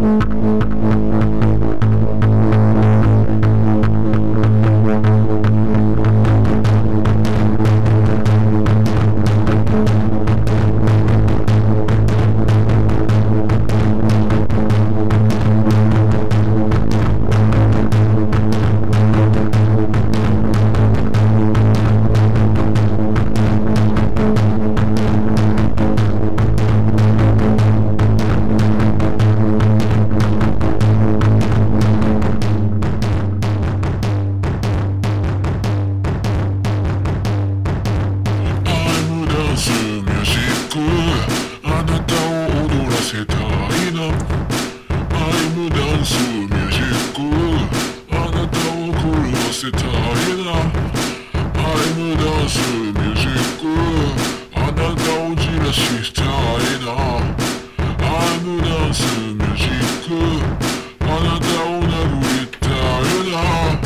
あなたを踊らせたいな。アイムダンスミュージック、あなたを狂わせたいな。アイムダンスミュージック、あなたをじらしたいな。アイムダンスミュージック、あなたを殴りたいな。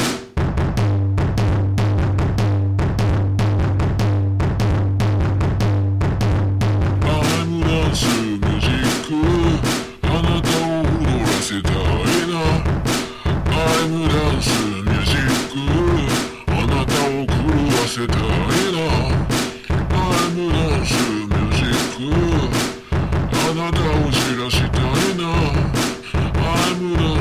せたいな。アイムダンスミュージック、あなたを知らしたいな。アイムダンス